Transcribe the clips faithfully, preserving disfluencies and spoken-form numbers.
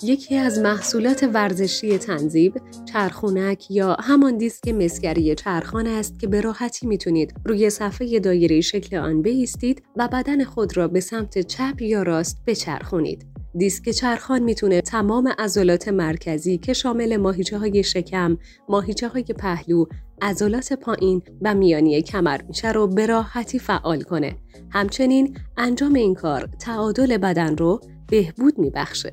یکی از محصولات ورزشی تنزیب چرخونک یا همان دیسک مسگری چرخان است که به راحتی میتونید روی صفحه دایره‌ای شکل آن بایستید و بدن خود را به سمت چپ یا راست بچرخونید. دیسک چرخان میتونه تمام عضلات مرکزی که شامل ماهیچه‌های شکم، ماهیچه‌های پهلو، عضلات پایین و میانی کمر میشه رو به راحتی فعال کنه. همچنین انجام این کار تعادل بدن رو بهبود میبخشه.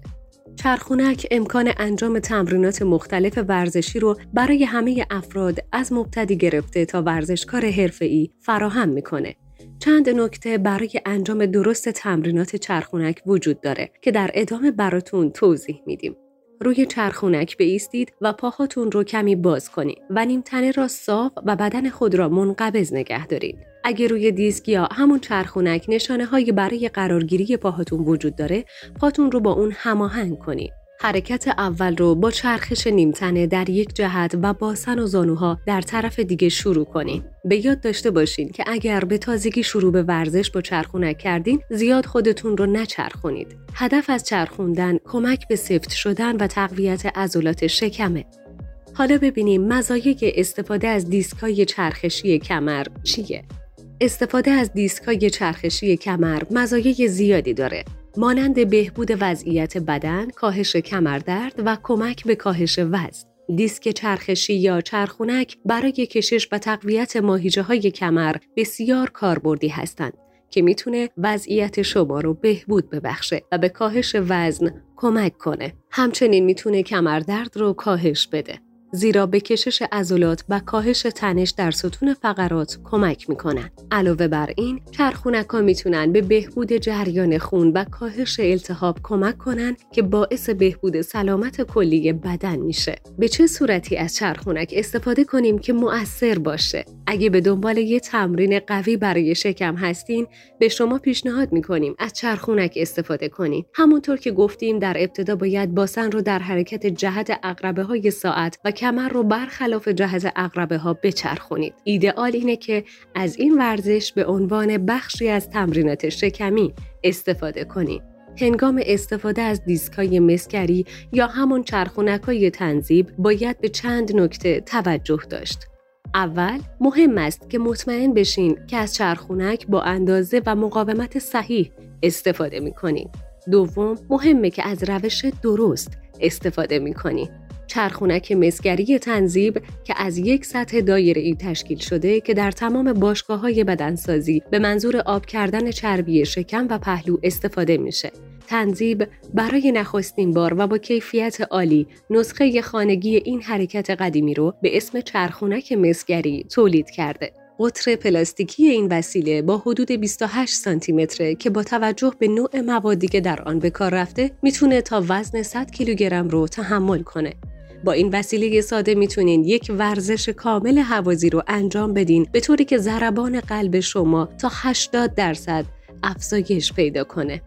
چرخونک امکان انجام تمرینات مختلف ورزشی رو برای همه افراد از مبتدی گرفته تا ورزشکار حرفه‌ای فراهم میکنه. چند نکته برای انجام درست تمرینات چرخونک وجود داره که در ادامه براتون توضیح میدیم. روی چرخونک بایستید و پاهاتون رو کمی باز کنید و نیمتنه را صاف و بدن خود را منقبض نگه دارید. اگر روی دیسک یا همون چرخونک نشانه هایی برای قرارگیری پاهاتون وجود داره، پاتون رو با اون هماهنگ کنید. حرکت اول رو با چرخش نیمتنه در یک جهت و باسن و زانوها در طرف دیگه شروع کنین. به یاد داشته باشین که اگر به تازگی شروع به ورزش با چرخونک کردین، زیاد خودتون رو نچرخونید. هدف از چرخوندن کمک به سفت شدن و تقویت عضلات شکمه. حالا ببینیم مزایای استفاده از دیسک‌های چرخشی کمر چیه؟ استفاده از دیسک‌های چرخشی کمر مزایای زیادی داره. مانند بهبود وضعیت بدن، کاهش کمردرد و کمک به کاهش وزن. دیسک چرخشی یا چرخونک برای کشش و تقویت ماهیچه‌های کمر بسیار کاربردی هستند که میتونه وضعیت شما رو بهبود ببخشه و به کاهش وزن کمک کنه. همچنین میتونه کمردرد رو کاهش بده، زیرا به کشش عضلات و کاهش تنش در ستون فقرات کمک میکنن. علاوه بر این، چرخونک‌ها میتونن به بهبود جریان خون و کاهش التهاب کمک کنن که باعث بهبود سلامت کلی بدن میشه. به چه صورتی از چرخونک استفاده کنیم که مؤثر باشه؟ اگه به دنبال یه تمرین قوی برای شکم هستین، به شما پیشنهاد میکنیم از چرخونک استفاده کنین. همونطور که گفتیم در ابتدا باید باسن رو در حرکت جهت عقربه‌های ساعت و کمر رو برخلاف جهت عقربه ها بچرخونید. ایدئال اینه که از این ورزش به عنوان بخشی از تمرینات شکمی استفاده کنید. هنگام استفاده از دیسکای مسگری یا همون چرخونکای تنزیب باید به چند نکته توجه داشت. اول، مهم است که مطمئن بشین که از چرخونک با اندازه و مقاومت صحیح استفاده می‌کنید. دوم، مهمه که از روش درست استفاده می‌کنید. چرخونک مسگری تنزیب که از یک سطح دایره‌ای تشکیل شده که در تمام باشگاه‌های بدنسازی به منظور آب کردن چربی شکم و پهلو استفاده میشه. تنزیب برای نخستین بار و با کیفیت عالی نسخه خانگی این حرکت قدیمی رو به اسم چرخونک مسگری تولید کرده. قطر پلاستیکی این وسیله با حدود بیست و هشت سانتی متره که با توجه به نوع موادی که در آن به کار رفته میتونه تا وزن صد کیلوگرم رو تحمل کنه. با این وسیله ساده میتونین یک ورزش کامل هوازی رو انجام بدین به طوری که ضربان قلب شما تا هشتاد درصد افزایش پیدا کنه.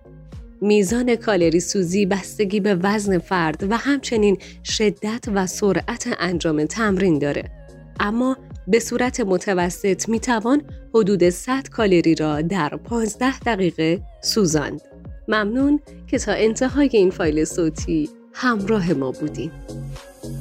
میزان کالری سوزی بستگی به وزن فرد و همچنین شدت و سرعت انجام تمرین داره. اما به صورت متوسط میتوان حدود صد کالری را در پانزده دقیقه سوزاند. ممنون که تا انتهای این فایل صوتی همراه ما بودین.